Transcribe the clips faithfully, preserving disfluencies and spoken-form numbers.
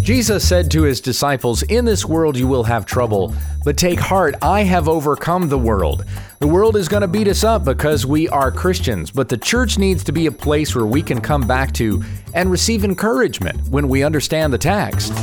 Jesus said to his disciples, "In this world you will have trouble, but take heart, I have overcome the world." The world is going to beat us up because we are Christians, but the church needs to be a place where we can come back to and receive encouragement when we understand the text.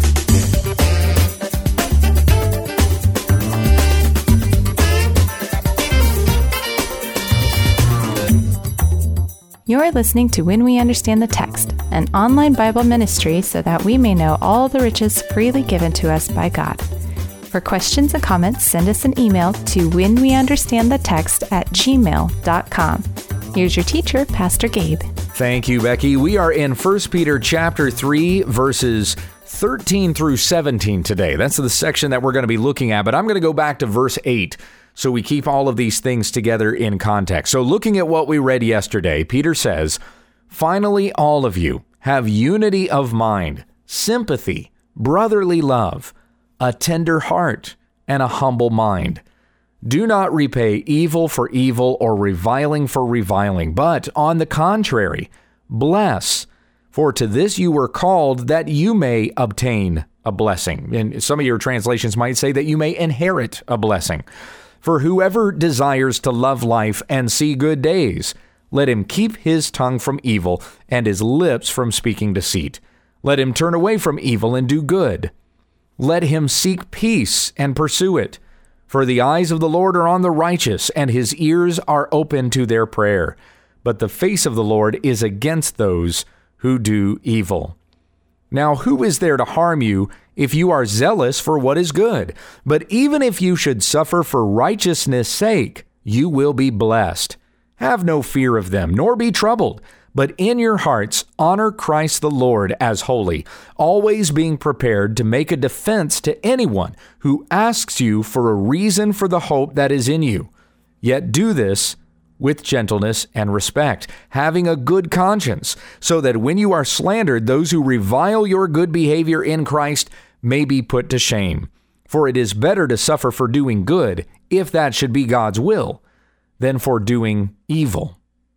You're listening to When We Understand the Text, an online Bible ministry so that we may know all the riches freely given to us by God. For questions and comments, send us an email to whenweunderstandthetext at gmail dot com. Here's your teacher, Pastor Gabe. Thank you, Becky. We are in First Peter chapter three, verses thirteen through seventeen today. That's the section that we're going to be looking at, but I'm going to go back to verse eight. So we keep all of these things together in context. So looking at what we read yesterday, Peter says, "Finally, all of you have unity of mind, sympathy, brotherly love, a tender heart, and a humble mind. Do not repay evil for evil or reviling for reviling, but on the contrary, bless, for to this you were called, that you may obtain a blessing." And some of your translations might say that you may inherit a blessing. "For whoever desires to love life and see good days, let him keep his tongue from evil and his lips from speaking deceit. Let him turn away from evil and do good. Let him seek peace and pursue it. For the eyes of the Lord are on the righteous, and his ears are open to their prayer. But the face of the Lord is against those who do evil. Now, who is there to harm you if you are zealous for what is good? But even if you should suffer for righteousness' sake, you will be blessed. Have no fear of them, nor be troubled, but in your hearts honor Christ the Lord as holy, always being prepared to make a defense to anyone who asks you for a reason for the hope that is in you. Yet do this with gentleness and respect, having a good conscience, so that when you are slandered, those who revile your good behavior in Christ may be put to shame. For it is better to suffer for doing good, if that should be God's will, than for doing evil."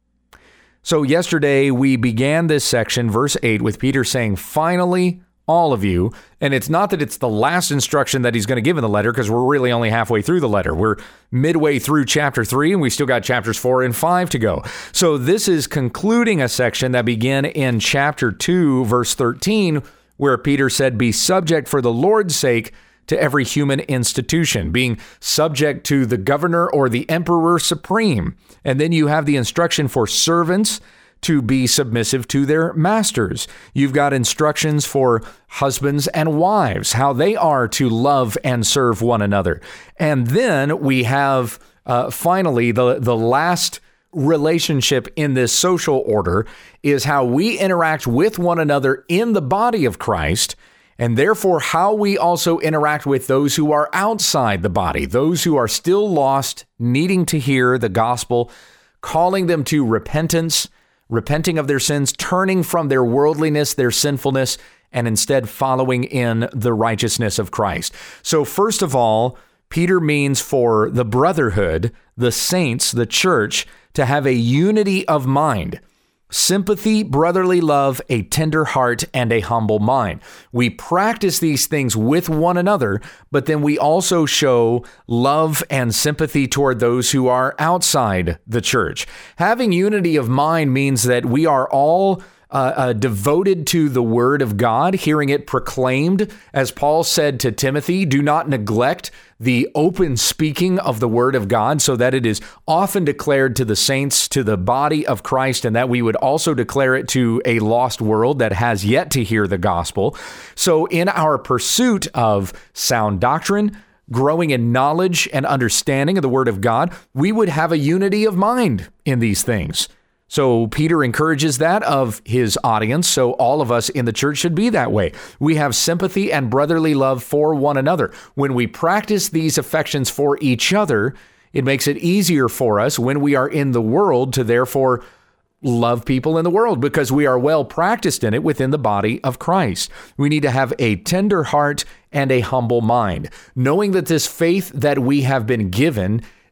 So yesterday we began this section, verse eight, with Peter saying, "Finally, all of you," and it's not that it's the last instruction that he's going to give in the letter, because we're really only halfway through the letter. We're midway through chapter three, and we still got chapters four and five to go. So this is concluding a section that began in chapter two, verse thirteen, where Peter said, "Be subject for the Lord's sake to every human institution," being subject to the governor or the emperor supreme. And then you have the instruction for servants to be submissive to their masters. You've got instructions for husbands and wives, how they are to love and serve one another. And then we have uh, finally the, the last relationship in this social order is how we interact with one another in the body of Christ, and therefore how we also interact with those who are outside the body, those who are still lost, needing to hear the gospel, calling them to repentance, repenting of their sins, turning from their worldliness, their sinfulness, and instead following in the righteousness of Christ. So first of all, Peter means for the brotherhood, the saints, the church, to have a unity of mind, sympathy, brotherly love, a tender heart, and a humble mind. We practice these things with one another, but then we also show love and sympathy toward those who are outside the church. Having unity of mind means that we are all Uh, uh, devoted to the word of God, hearing it proclaimed. As Paul said to Timothy, do not neglect the open speaking of the word of God, so that it is often declared to the saints, to the body of Christ, and that we would also declare it to a lost world that has yet to hear the gospel. So in our pursuit of sound doctrine, growing in knowledge and understanding of the word of God, we would have a unity of mind in these things. So Peter encourages that of his audience, so all of us in the church should be that way. We have sympathy and brotherly love for one another. When we practice these affections for each other, it makes it easier for us when we are in the world to therefore love people in the world, because we are well practiced in it within the body of Christ. We need to have a tender heart and a humble mind, knowing that this faith that we have been given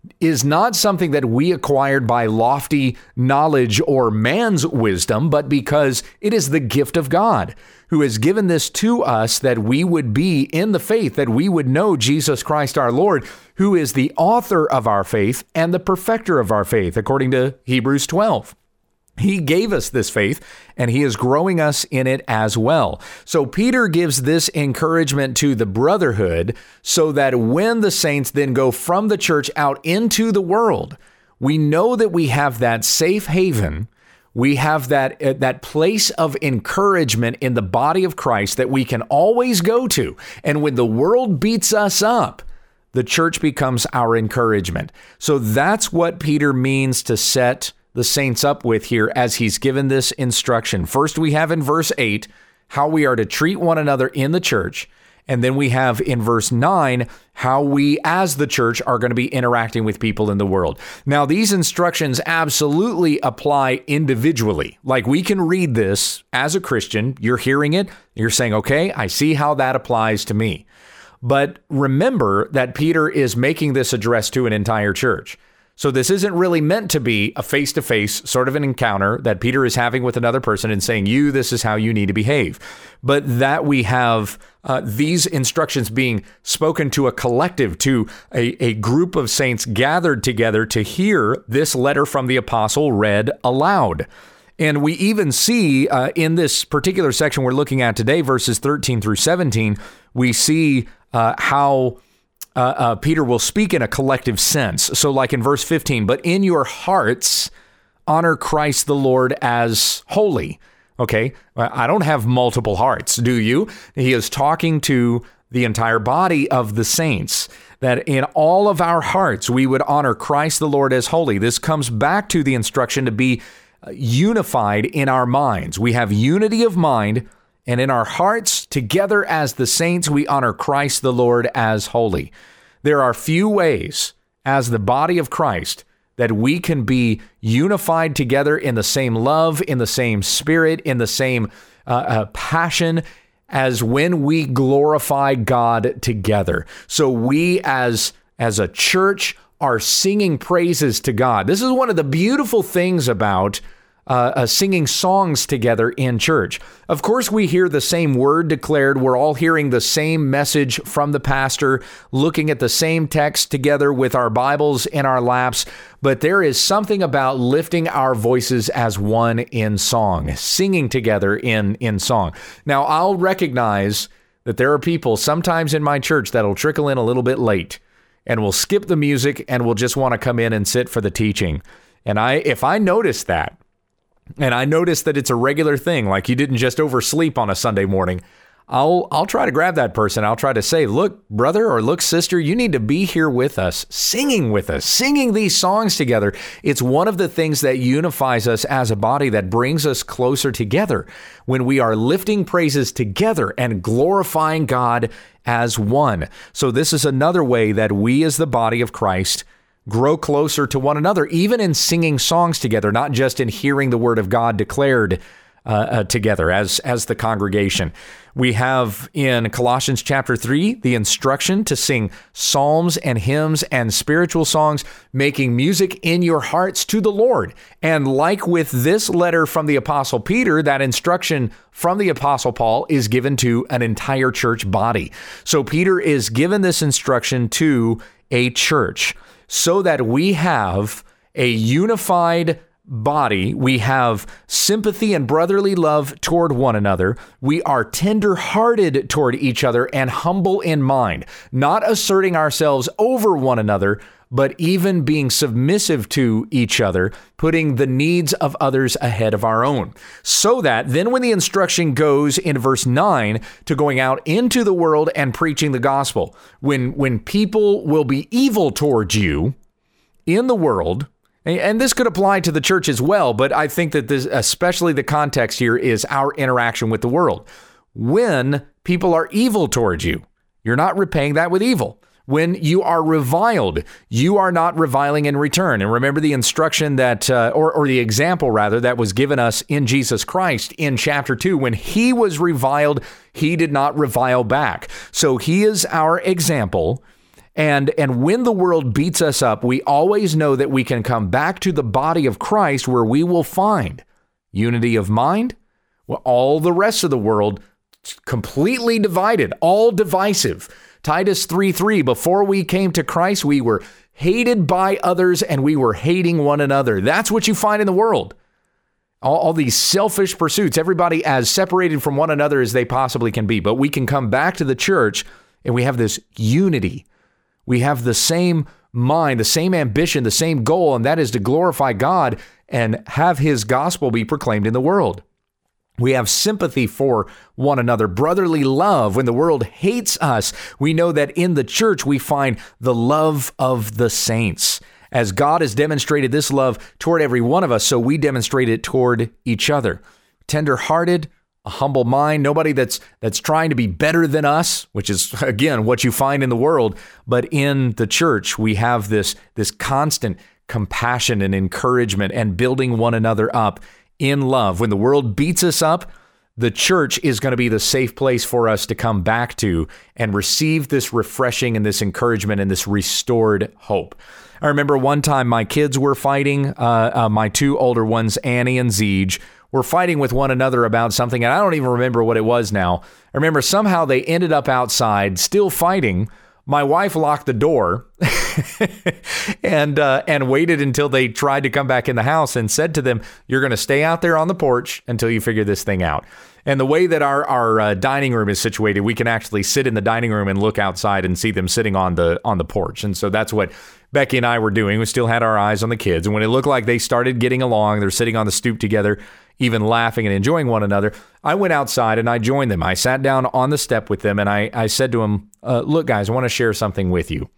is not something that we acquired by lofty knowledge or man's wisdom, but because it is the gift of God, who has given this to us that we would be in the faith, that we would know Jesus Christ our Lord, who is the author of our faith and the perfecter of our faith, according to Hebrews twelve. He gave us this faith, and he is growing us in it as well. So Peter gives this encouragement to the brotherhood so that when the saints then go from the church out into the world, we know that we have that safe haven. We have that, uh, that place of encouragement in the body of Christ that we can always go to. And when the world beats us up, the church becomes our encouragement. So that's what Peter means to set the saints up with here as he's given this instruction. First, we have in verse eight how we are to treat one another in the church. And then we have in verse nine how we as the church are going to be interacting with people in the world. Now, these instructions absolutely apply individually. Like, we can read this as a Christian. You're hearing it. You're saying, okay, I see how that applies to me. But remember that Peter is making this address to an entire church. So this isn't really meant to be a face-to-face sort of an encounter that Peter is having with another person and saying, you, this is how you need to behave. But that we have uh, these instructions being spoken to a collective, to a, a group of saints gathered together to hear this letter from the apostle read aloud. And we even see uh, in this particular section we're looking at today, verses thirteen through seventeen, we see uh, how Uh, uh, Peter will speak in a collective sense. So like in verse fifteen, but in your hearts, honor Christ the Lord as holy. Okay, I don't have multiple hearts, do you? He is talking to the entire body of the saints, that in all of our hearts, we would honor Christ the Lord as holy. This comes back to the instruction to be unified in our minds. We have unity of mind, and in our hearts, together as the saints, we honor Christ the Lord as holy. There are few ways as the body of Christ that we can be unified together in the same love, in the same spirit, in the same uh, uh, passion as when we glorify God together. So we as, as a church are singing praises to God. This is one of the beautiful things about Uh, uh, singing songs together in church. Of course, we hear the same word declared. We're all hearing the same message from the pastor, looking at the same text together with our Bibles in our laps. But there is something about lifting our voices as one in song, singing together in, in song. Now, I'll recognize that there are people sometimes in my church that'll trickle in a little bit late and will skip the music and will just want to come in and sit for the teaching. And I, if I notice that, and I notice that it's a regular thing, like you didn't just oversleep on a Sunday morning, I'll I'll try to grab that person. I'll try to say, look, brother, or look, sister, you need to be here with us, singing with us, singing these songs together. It's one of the things that unifies us as a body, that brings us closer together when we are lifting praises together and glorifying God as one. So this is another way that we as the body of Christ grow closer to one another, even in singing songs together, not just in hearing the word of God declared uh, uh, together as, as the congregation. We have in Colossians chapter three, the instruction to sing psalms and hymns and spiritual songs, making music in your hearts to the Lord. And like with this letter from the Apostle Peter, that instruction from the Apostle Paul is given to an entire church body. So Peter is given this instruction to a church, so that we have a unified body, we have sympathy and brotherly love toward one another, we are tender-hearted toward each other and humble in mind, not asserting ourselves over one another, but even being submissive to each other, putting the needs of others ahead of our own. So that then when the instruction goes in verse nine to going out into the world and preaching the gospel, when, when people will be evil towards you in the world, and this could apply to the church as well, but I think that this, especially the context here, is our interaction with the world. When people are evil towards you, you're not repaying that with evil. When you are reviled, you are not reviling in return. And remember the instruction that, uh, or, or the example rather, that was given us in Jesus Christ in chapter two. When he was reviled, he did not revile back. So he is our example. And, and when the world beats us up, we always know that we can come back to the body of Christ where we will find unity of mind. Well, all the rest of the world completely divided, all divisive. Titus three three, before we came to Christ, we were hated by others and we were hating one another. That's what you find in the world. All, all these selfish pursuits, everybody as separated from one another as they possibly can be. But we can come back to the church and we have this unity. We have the same mind, the same ambition, the same goal, and that is to glorify God and have his gospel be proclaimed in the world. We have sympathy for one another, brotherly love. When the world hates us, we know that in the church we find the love of the saints. As God has demonstrated this love toward every one of us, so we demonstrate it toward each other. Tender-hearted, a humble mind, nobody that's that's trying to be better than us, which is, again, what you find in the world. But in the church, we have this, this constant compassion and encouragement and building one another up in love. When the world beats us up, the church is going to be the safe place for us to come back to and receive this refreshing and this encouragement and this restored hope. I remember one time my kids were fighting, uh, uh, my two older ones, Annie and Zeej, were fighting with one another about something, and I don't even remember what it was now. I remember somehow they ended up outside still fighting. My wife locked the door and uh, and waited until they tried to come back in the house and said to them, "You're going to stay out there on the porch until you figure this thing out." And the way that our our uh, dining room is situated, we can actually sit in the dining room and look outside and see them sitting on the on the porch. And so that's what Becky and I were doing. We still had our eyes on the kids. And when it looked like they started getting along, they're sitting on the stoop together, even laughing and enjoying one another, I went outside and I joined them. I sat down on the step with them and I, I said to them, uh, look, guys, I want to share something with you.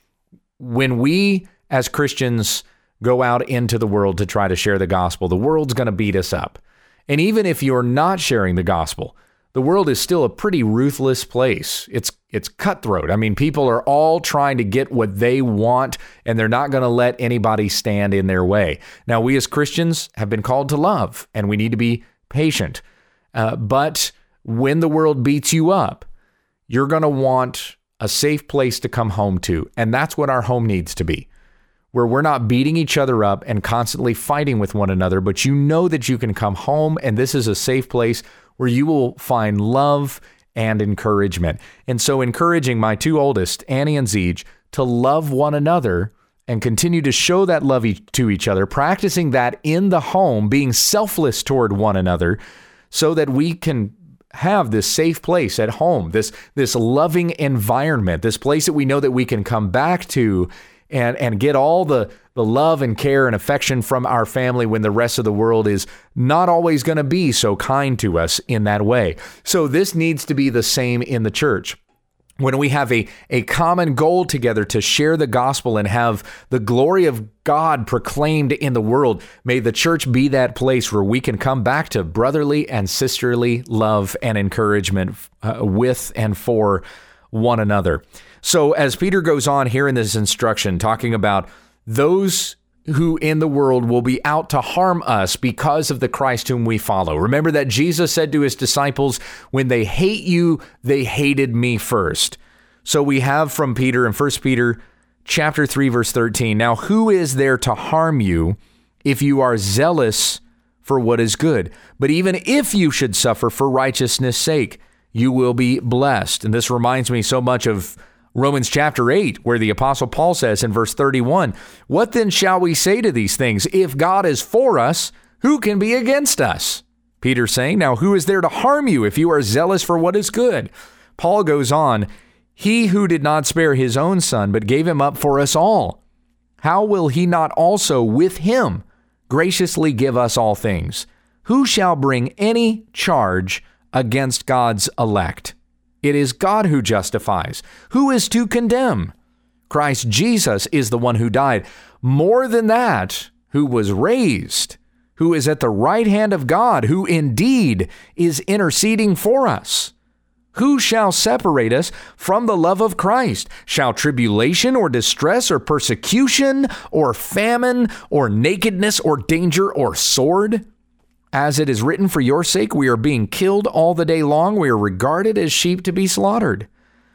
When we as Christians go out into the world to try to share the gospel, the world's going to beat us up. And even if you're not sharing the gospel, the world is still a pretty ruthless place. It's it's cutthroat. I mean, people are all trying to get what they want, and they're not going to let anybody stand in their way. Now, we as Christians have been called to love, and we need to be patient. Uh, but when the world beats you up, you're going to want a safe place to come home to, and that's what our home needs to be, where we're not beating each other up and constantly fighting with one another, but you know that you can come home, and this is a safe place where you will find love and encouragement. And so encouraging my two oldest, Annie and Zeej, to love one another and continue to show that love e- to each other, practicing that in the home, being selfless toward one another so that we can have this safe place at home, this, this loving environment, this place that we know that we can come back to and, and get all the, the love and care and affection from our family when the rest of the world is not always going to be so kind to us in that way. So this needs to be the same in the church. When we have a, a common goal together to share the gospel and have the glory of God proclaimed in the world, may the church be that place where we can come back to brotherly and sisterly love and encouragement uh, with and for one another. So as Peter goes on here in this instruction, talking about those who in the world will be out to harm us because of the Christ whom we follow. Remember that Jesus said to his disciples, when they hate you, they hated me first. So we have from Peter in First Peter chapter three, verse thirteen, now who is there to harm you if you are zealous for what is good? But even if you should suffer for righteousness' sake, you will be blessed. And this reminds me so much of Romans chapter eight, where the Apostle Paul says in verse thirty-one, what then shall we say to these things? If God is for us, who can be against us? Peter saying, now who is there to harm you if you are zealous for what is good? Paul goes on, he who did not spare his own son, but gave him up for us all, how will he not also with him graciously give us all things? Who shall bring any charge against God's elect? It is God who justifies. Who is to condemn? Christ Jesus is the one who died. More than that, who was raised, who is at the right hand of God, who indeed is interceding for us. Who shall separate us from the love of Christ? Shall tribulation or distress or persecution or famine or nakedness or danger or sword? As it is written, for your sake we are being killed all the day long. We are regarded as sheep to be slaughtered.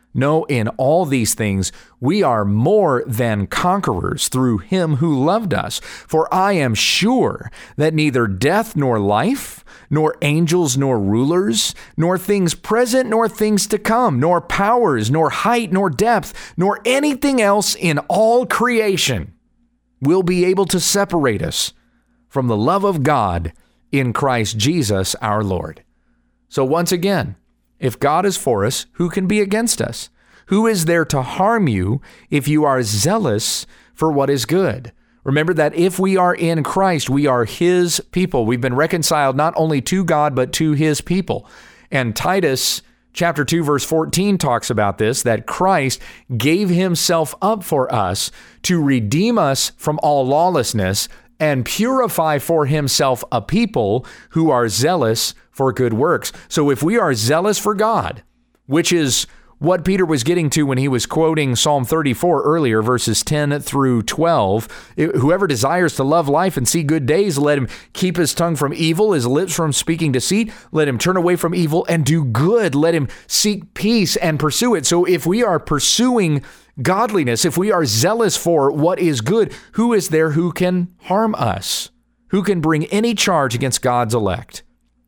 No, in all these things, we are more than conquerors through him who loved us. For I am sure that neither death nor life, nor angels nor rulers, nor things present nor things to come, nor powers, nor height, nor depth, nor anything else in all creation will be able to separate us from the love of God in Christ Jesus our Lord. So once again, if God is for us, who can be against us? Who is there to harm you if you are zealous for what is good? Remember that if we are in Christ, we are his people. We've been reconciled not only to God, but to his people. And Titus chapter two, verse fourteen talks about this, that Christ gave himself up for us to redeem us from all lawlessness and purify for himself a people who are zealous for good works. So if we are zealous for God, which is what Peter was getting to when he was quoting Psalm thirty-four earlier, verses ten through twelve, whoever desires to love life and see good days, let him keep his tongue from evil, his lips from speaking deceit. Let him turn away from evil and do good. Let him seek peace and pursue it. So if we are pursuing godliness, if we are zealous for what is good, who is there who can harm us? Who can bring any charge against God's elect?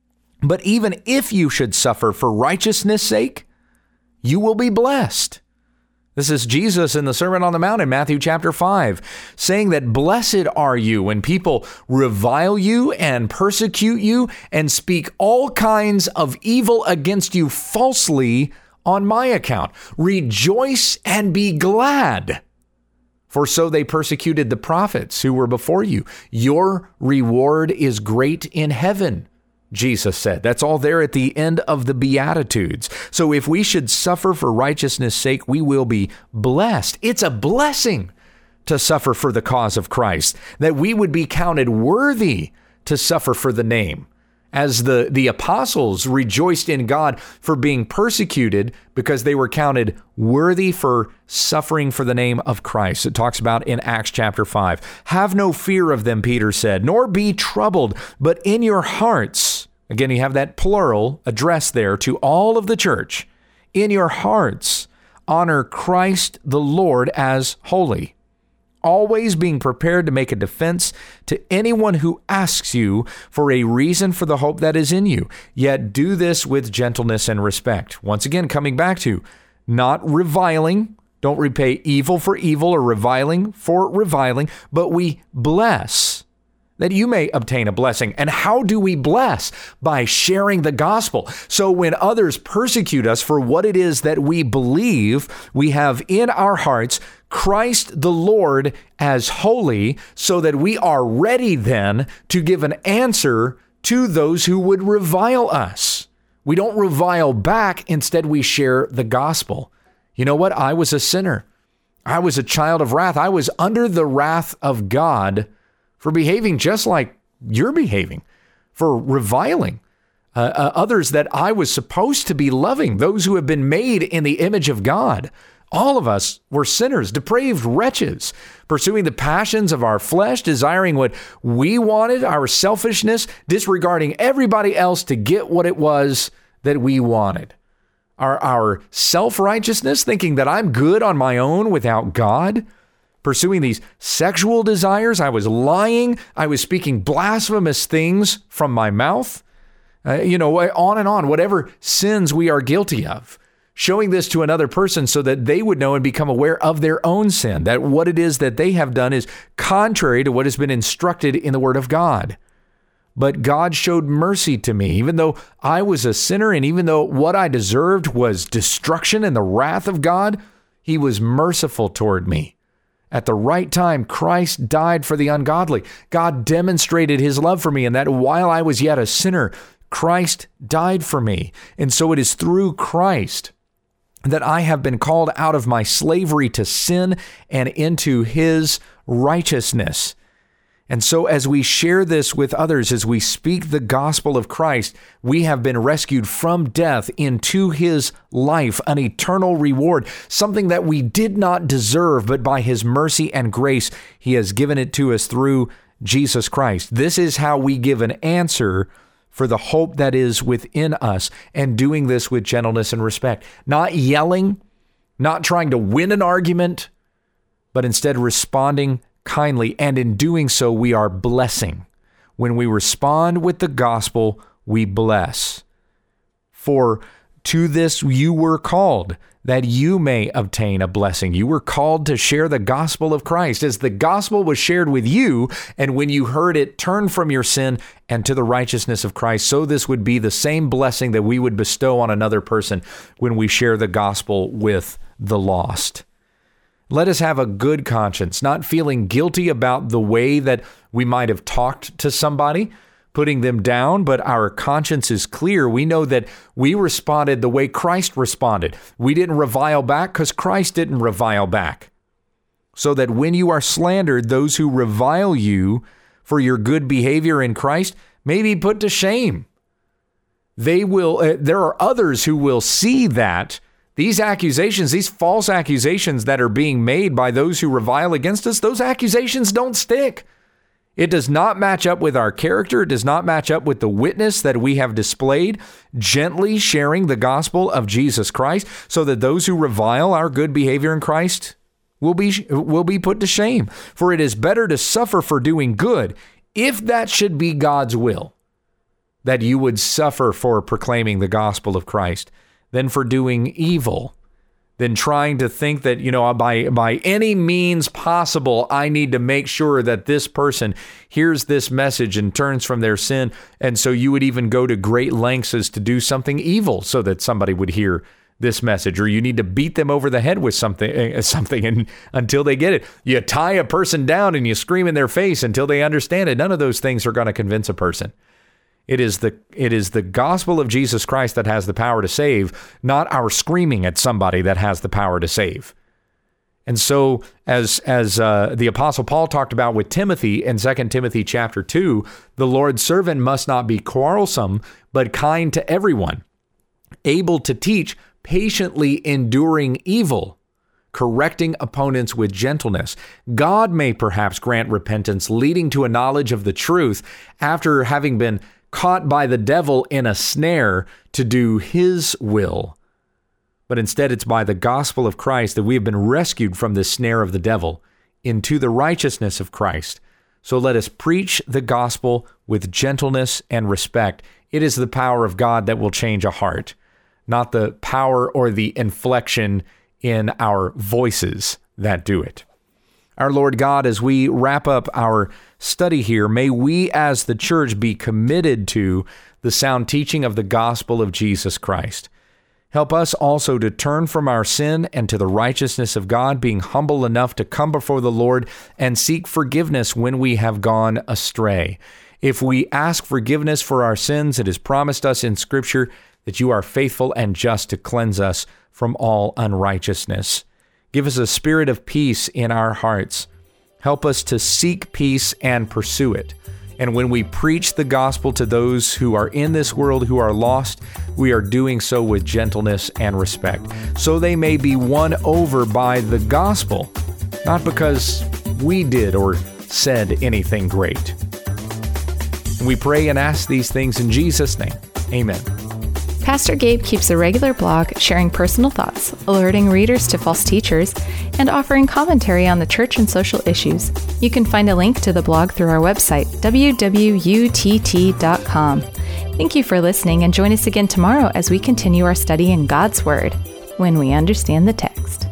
But even if you should suffer for righteousness' sake, you will be blessed. This is Jesus in the Sermon on the Mount in Matthew chapter five, saying that blessed are you when people revile you and persecute you and speak all kinds of evil against you falsely on my account. Rejoice and be glad, for so they persecuted the prophets who were before you. Your reward is great in heaven, Jesus said. That's all there at the end of the Beatitudes. So if we should suffer for righteousness' sake, we will be blessed. It's a blessing to suffer for the cause of Christ, that we would be counted worthy to suffer for the name. As the, the apostles rejoiced in God for being persecuted because they were counted worthy for suffering for the name of Christ. It talks about in Acts chapter five. Have no fear of them, Peter said, nor be troubled, but in your hearts, again, you have that plural addressed there to all of the church, in your hearts, honor Christ the Lord as holy, always being prepared to make a defense to anyone who asks you for a reason for the hope that is in you. Yet do this with gentleness and respect. Once again, coming back to not reviling. Don't repay evil for evil or reviling for reviling, but we bless that you may obtain a blessing. And how do we bless? By sharing the gospel. So when others persecute us for what it is that we believe, we have in our hearts Christ the Lord as holy, so that we are ready then to give an answer to those who would revile us. We don't revile back. Instead, we share the gospel. You know what? I was a sinner. I was a child of wrath. I was under the wrath of God for behaving just like you're behaving, for reviling uh, uh, others that I was supposed to be loving, those who have been made in the image of God. All of us were sinners, depraved wretches, pursuing the passions of our flesh, desiring what we wanted, our selfishness, disregarding everybody else to get what it was that we wanted. Our, our self-righteousness, thinking that I'm good on my own without God, pursuing these sexual desires. I was lying. I was speaking blasphemous things from my mouth. Uh, you know, on and on, whatever sins we are guilty of. Showing this to another person so that they would know and become aware of their own sin, that what it is that they have done is contrary to what has been instructed in the Word of God. But God showed mercy to me, even though I was a sinner, and even though what I deserved was destruction and the wrath of God, he was merciful toward me. At the right time, Christ died for the ungodly. God demonstrated his love for me, and that while I was yet a sinner, Christ died for me. And so it is through Christ that I have been called out of my slavery to sin and into his righteousness. And so as we share this with others, as we speak the gospel of Christ, we have been rescued from death into his life, an eternal reward, something that we did not deserve, but by his mercy and grace, he has given it to us through Jesus Christ. This is how we give an answer for the hope that is within us, and doing this with gentleness and respect, not yelling, not trying to win an argument, but instead responding kindly. And in doing so, we are blessing. When we respond with the gospel, we bless. For to this you were called, that you may obtain a blessing. You were called to share the gospel of Christ. As the gospel was shared with you, and when you heard it, turn from your sin and to the righteousness of Christ, so this would be the same blessing that we would bestow on another person when we share the gospel with the lost. Let us have a good conscience, not feeling guilty about the way that we might have talked to somebody, putting them down, but our conscience is clear. We know that we responded the way Christ responded. We didn't revile back because Christ didn't revile back. So that when you are slandered, those who revile you for your good behavior in Christ may be put to shame. They will. Uh, there are others who will see that these accusations, these false accusations that are being made by those who revile against us, those accusations don't stick. It does not match up with our character. It does not match up with the witness that we have displayed, gently sharing the gospel of Jesus Christ, so that those who revile our good behavior in Christ will be, will be put to shame. For it is better to suffer for doing good, if that should be God's will, that you would suffer for proclaiming the gospel of Christ, than for doing evil, than trying to think that, you know, by by any means possible, I need to make sure that this person hears this message and turns from their sin. And so you would even go to great lengths as to do something evil so that somebody would hear this message, or you need to beat them over the head with something, uh, something and, until they get it. You tie a person down and you scream in their face until they understand it. None of those things are going to convince a person. It is the it is the gospel of Jesus Christ that has the power to save, not our screaming at somebody that has the power to save. And so, as as uh, the Apostle Paul talked about with Timothy in Second Timothy chapter two, the Lord's servant must not be quarrelsome, but kind to everyone, able to teach, patiently enduring evil, correcting opponents with gentleness. God may perhaps grant repentance, leading to a knowledge of the truth after having been caught by the devil in a snare to do his will. But instead, it's by the gospel of Christ that we have been rescued from the snare of the devil into the righteousness of Christ. So let us preach the gospel with gentleness and respect. It is the power of God that will change a heart, not the power or the inflection in our voices that do it. Our Lord God, as we wrap up our study here, may we as the church be committed to the sound teaching of the gospel of Jesus Christ. Help us also to turn from our sin and to the righteousness of God, being humble enough to come before the Lord and seek forgiveness when we have gone astray. If we ask forgiveness for our sins, it is promised us in Scripture that you are faithful and just to cleanse us from all unrighteousness. Give us a spirit of peace in our hearts. Help us to seek peace and pursue it. And when we preach the gospel to those who are in this world who are lost, we are doing so with gentleness and respect, so they may be won over by the gospel, not because we did or said anything great. And we pray and ask these things in Jesus' name. Amen. Pastor Gabe keeps a regular blog sharing personal thoughts, alerting readers to false teachers, and offering commentary on the church and social issues. You can find a link to the blog through our website, w w u t t dot com. Thank you for listening, and join us again tomorrow as we continue our study in God's Word, when we understand the text.